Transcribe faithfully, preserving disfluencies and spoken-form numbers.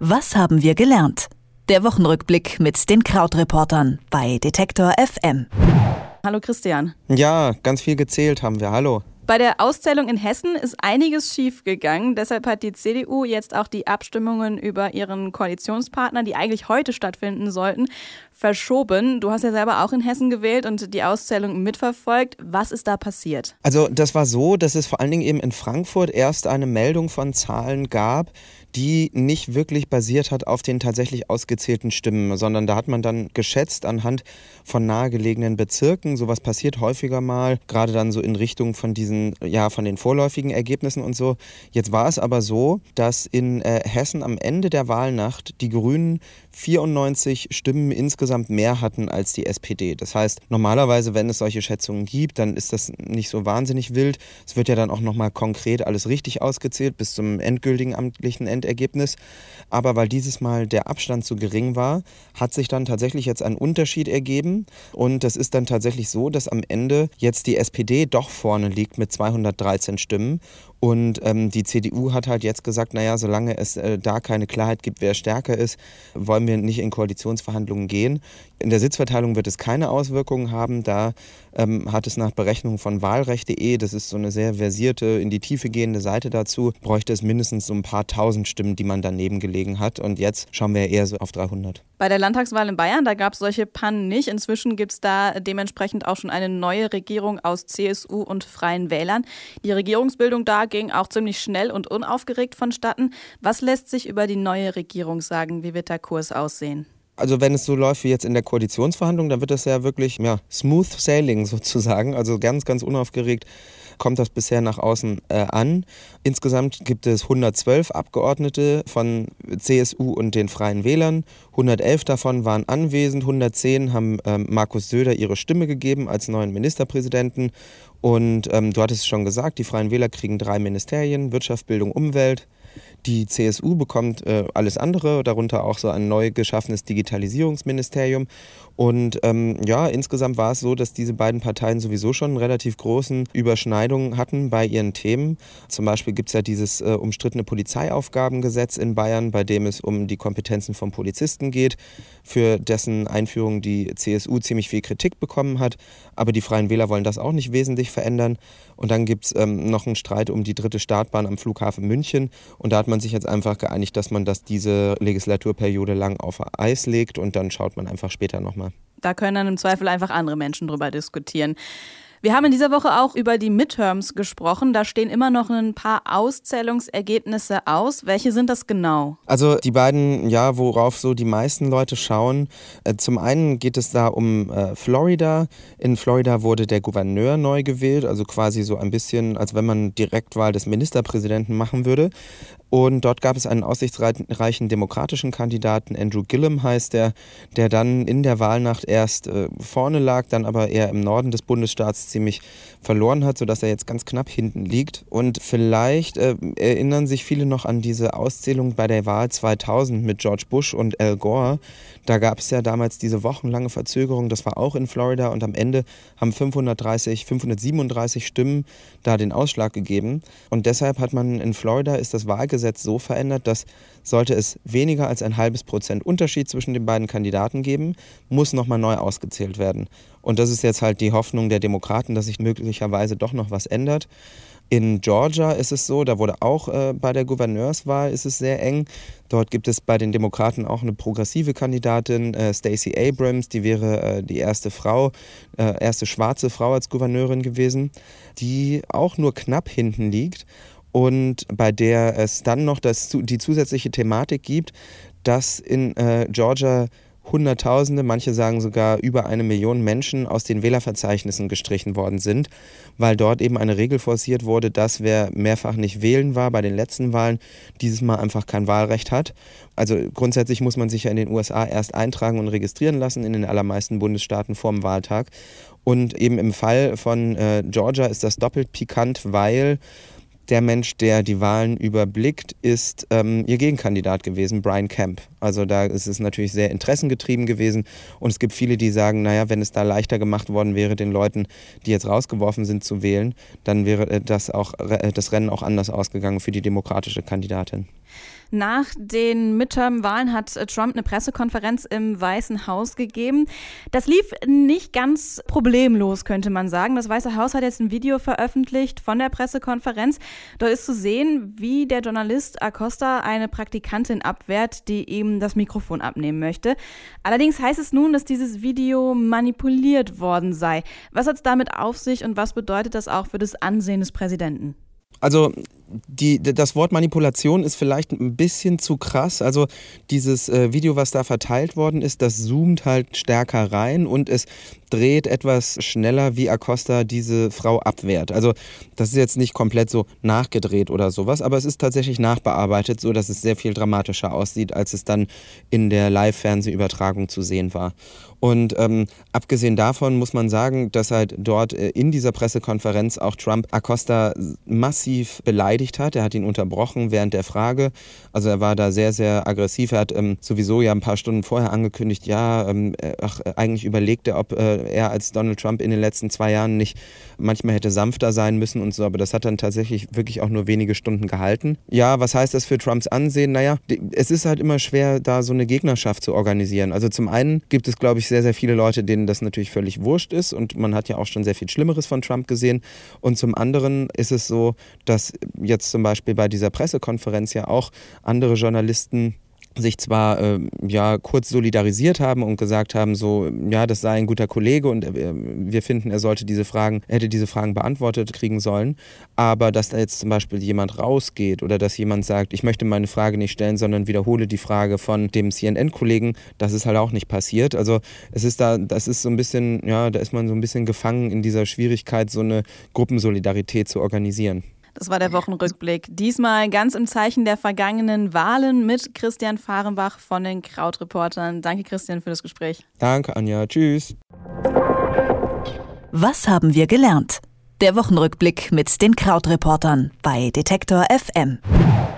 Was haben wir gelernt? Der Wochenrückblick mit den Krautreportern bei Detektor F M. Hallo Christian. Ja, ganz viel gezählt haben wir. Hallo. Bei der Auszählung in Hessen ist einiges schiefgegangen. Deshalb hat die C D U jetzt auch die Abstimmungen über ihren Koalitionspartner, die eigentlich heute stattfinden sollten, verschoben. Du hast ja selber auch in Hessen gewählt und die Auszählung mitverfolgt. Was ist da passiert? Also das war so, dass es vor allen Dingen eben in Frankfurt erst eine Meldung von Zahlen gab, die nicht wirklich basiert hat auf den tatsächlich ausgezählten Stimmen, sondern da hat man dann geschätzt anhand von nahegelegenen Bezirken. Sowas passiert häufiger mal, gerade dann so in Richtung von diesen, ja, von den vorläufigen Ergebnissen und so. Jetzt war es aber so, dass in äh, Hessen am Ende der Wahlnacht die Grünen vierundneunzig Stimmen insgesamt mehr hatten als die S P D. Das heißt, normalerweise, wenn es solche Schätzungen gibt, dann ist das nicht so wahnsinnig wild. Es wird ja dann auch nochmal konkret alles richtig ausgezählt bis zum endgültigen amtlichen Endergebnis. Aber weil dieses Mal der Abstand zu gering war, hat sich dann tatsächlich jetzt ein Unterschied ergeben. Und das ist dann tatsächlich so, dass am Ende jetzt die S P D doch vorne liegt mit zweihundertdreizehn Stimmen. Und ähm, die C D U hat halt jetzt gesagt, naja, solange es äh, da keine Klarheit gibt, wer stärker ist, wollen wir nicht in Koalitionsverhandlungen gehen. In der Sitzverteilung wird es keine Auswirkungen haben. Da ähm, hat es nach Berechnungen von wahlrecht punkt de, das ist so eine sehr versierte, in die Tiefe gehende Seite dazu, bräuchte es mindestens so ein paar tausend Stimmen, die man daneben gelegen hat. Und jetzt schauen wir eher so auf dreihundert. Bei der Landtagswahl in Bayern, da gab es solche Pannen nicht. Inzwischen gibt es da dementsprechend auch schon eine neue Regierung aus C S U und Freien Wählern. Die Regierungsbildung da ging auch ziemlich schnell und unaufgeregt vonstatten. Was lässt sich über die neue Regierung sagen? Wie wird der Kurs aussehen? Also wenn es so läuft wie jetzt in der Koalitionsverhandlung, dann wird das ja wirklich ja, smooth sailing sozusagen, also ganz, ganz unaufgeregt kommt das bisher nach außen äh, an. Insgesamt gibt es hundertzwölf Abgeordnete von C S U und den Freien Wählern. hundertelf davon waren anwesend, hundertzehn haben ähm, Markus Söder ihre Stimme gegeben als neuen Ministerpräsidenten. Und ähm, du hattest es schon gesagt, die Freien Wähler kriegen drei Ministerien, Wirtschaft, Bildung, Umwelt. Die C S U bekommt äh, alles andere, darunter auch so ein neu geschaffenes Digitalisierungsministerium. Und ähm, ja, insgesamt war es so, dass diese beiden Parteien sowieso schon relativ großen Überschneidungen hatten bei ihren Themen. Zum Beispiel gibt es ja dieses äh, umstrittene Polizeiaufgabengesetz in Bayern, bei dem es um die Kompetenzen von Polizisten geht, für dessen Einführung die C S U ziemlich viel Kritik bekommen hat. Aber die Freien Wähler wollen das auch nicht wesentlich verändern. Und dann gibt es ähm, noch einen Streit um die dritte Startbahn am Flughafen München. Und da hat man sich jetzt einfach geeinigt, dass man das diese Legislaturperiode lang auf Eis legt und dann schaut man einfach später nochmal. Da können dann im Zweifel einfach andere Menschen drüber diskutieren. Wir haben in dieser Woche auch über die Midterms gesprochen. Da stehen immer noch ein paar Auszählungsergebnisse aus. Welche sind das genau? Also die beiden, ja, worauf so die meisten Leute schauen. Äh, zum einen geht es da um äh, Florida. In Florida wurde der Gouverneur neu gewählt, also quasi so ein bisschen, als wenn man Direktwahl des Ministerpräsidenten machen würde. Und dort gab es einen aussichtsreichen demokratischen Kandidaten, Andrew Gillum heißt der, der dann in der Wahlnacht erst äh, vorne lag, dann aber eher im Norden des Bundesstaats ziemlich verloren hat, sodass er jetzt ganz knapp hinten liegt. Und vielleicht äh, erinnern sich viele noch an diese Auszählung bei der Wahl zweitausend mit George Bush und Al Gore. Da gab es ja damals diese wochenlange Verzögerung, das war auch in Florida und am Ende haben fünfhundertdreißig, fünfhundertsiebenunddreißig Stimmen da den Ausschlag gegeben. Und deshalb hat man in Florida ist das Wahlgesetz so verändert, dass sollte es weniger als ein halbes Prozent Unterschied zwischen den beiden Kandidaten geben, muss nochmal neu ausgezählt werden. Und das ist jetzt halt die Hoffnung der Demokraten, dass sich möglicherweise doch noch was ändert. In Georgia ist es so, da wurde auch äh, bei der Gouverneurswahl ist es sehr eng. Dort gibt es bei den Demokraten auch eine progressive Kandidatin, äh, Stacey Abrams, die wäre äh, die erste Frau, äh, erste schwarze Frau als Gouverneurin gewesen, die auch nur knapp hinten liegt und bei der es dann noch das, die zusätzliche Thematik gibt, dass in äh, Georgia Hunderttausende, manche sagen sogar über eine Million Menschen aus den Wählerverzeichnissen gestrichen worden sind, weil dort eben eine Regel forciert wurde, dass wer mehrfach nicht wählen war bei den letzten Wahlen, dieses Mal einfach kein Wahlrecht hat. Also grundsätzlich muss man sich ja in den U S A erst eintragen und registrieren lassen, in den allermeisten Bundesstaaten vorm Wahltag. Und eben im Fall von äh, Georgia ist das doppelt pikant, weil der Mensch, der die Wahlen überblickt, ist ähm, ihr Gegenkandidat gewesen, Brian Kemp. Also da ist es natürlich sehr interessengetrieben gewesen und es gibt viele, die sagen, naja, wenn es da leichter gemacht worden wäre, den Leuten, die jetzt rausgeworfen sind, zu wählen, dann wäre das, auch, das Rennen auch anders ausgegangen für die demokratische Kandidatin. Nach den Midterm-Wahlen hat Trump eine Pressekonferenz im Weißen Haus gegeben. Das lief nicht ganz problemlos, könnte man sagen. Das Weiße Haus hat jetzt ein Video veröffentlicht von der Pressekonferenz. Dort ist zu sehen, wie der Journalist Acosta eine Praktikantin abwehrt, die ihm das Mikrofon abnehmen möchte. Allerdings heißt es nun, dass dieses Video manipuliert worden sei. Was hat es damit auf sich und was bedeutet das auch für das Ansehen des Präsidenten? Also die, das Wort Manipulation ist vielleicht ein bisschen zu krass. Also dieses äh, Video, was da verteilt worden ist, das zoomt halt stärker rein und es dreht etwas schneller, wie Acosta diese Frau abwehrt. Also das ist jetzt nicht komplett so nachgedreht oder sowas, aber es ist tatsächlich nachbearbeitet, so dass es sehr viel dramatischer aussieht, als es dann in der Live-Fernsehübertragung zu sehen war. Und ähm, abgesehen davon muss man sagen, dass halt dort äh, in dieser Pressekonferenz auch Trump Acosta massiv beleidigt hat. Er hat ihn unterbrochen während der Frage. Also er war da sehr, sehr aggressiv. Er hat ähm, sowieso ja ein paar Stunden vorher angekündigt, ja, ähm, ach, eigentlich überlegt er, ob äh, er als Donald Trump in den letzten zwei Jahren nicht manchmal hätte sanfter sein müssen und so. Aber das hat dann tatsächlich wirklich auch nur wenige Stunden gehalten. Ja, was heißt das für Trumps Ansehen? Naja, es ist halt immer schwer, da so eine Gegnerschaft zu organisieren. Also zum einen gibt es, glaube ich, sehr, sehr viele Leute, denen das natürlich völlig wurscht ist und man hat ja auch schon sehr viel Schlimmeres von Trump gesehen. Und zum anderen ist es so, dass jetzt zum Beispiel bei dieser Pressekonferenz ja auch andere Journalisten sich zwar äh, ja kurz solidarisiert haben und gesagt haben, so ja, das sei ein guter Kollege und äh, wir finden, er sollte diese Fragen, er hätte diese Fragen beantwortet kriegen sollen, aber dass da jetzt zum Beispiel jemand rausgeht oder dass jemand sagt, ich möchte meine Frage nicht stellen, sondern wiederhole die Frage von dem C N N-Kollegen, das ist halt auch nicht passiert. Also es ist da, das ist so ein bisschen, ja, da ist man so ein bisschen gefangen in dieser Schwierigkeit, so eine Gruppensolidarität zu organisieren. Das war der Wochenrückblick. Diesmal ganz im Zeichen der vergangenen Wahlen mit Christian Fahrenbach von den Krautreportern. Danke, Christian, für das Gespräch. Danke, Anja. Tschüss. Was haben wir gelernt? Der Wochenrückblick mit den Krautreportern bei Detektor F M.